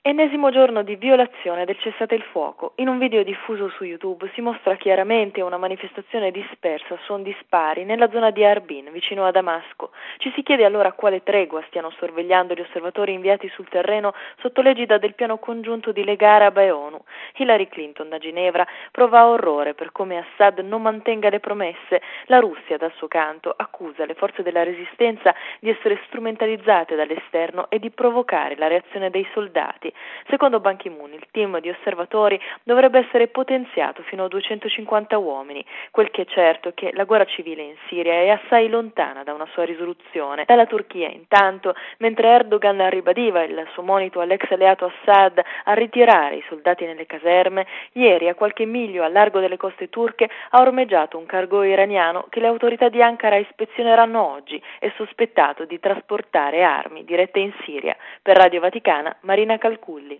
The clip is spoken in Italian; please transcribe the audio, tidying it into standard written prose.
Ennesimo giorno di violazione del cessate il fuoco. In un video diffuso su YouTube si mostra chiaramente una manifestazione dispersa a suon di spari nella zona di Harbin, vicino a Damasco. Ci si chiede allora quale tregua stiano sorvegliando gli osservatori inviati sul terreno sotto l'egida del piano congiunto di Lega Araba e ONU. Hillary Clinton da Ginevra prova orrore per come Assad non mantenga le promesse. La Russia, dal suo canto, accusa le forze della resistenza di essere strumentalizzate dall'esterno e di provocare la reazione dei soldati. Secondo Ban Ki-moon, il team di osservatori dovrebbe essere potenziato fino a 250 uomini. Quel che è certo è che la guerra civile in Siria è assai lontana da una sua risoluzione. Dalla Turchia, intanto, mentre Erdogan ribadiva il suo monito all'ex alleato Assad a ritirare i soldati nelle caserme, ieri a qualche miglio a largo delle coste turche ha ormeggiato un cargo iraniano che le autorità di Ankara ispezioneranno oggi e sospettato di trasportare armi dirette in Siria. Per Radio Vaticana, Marina Calculli.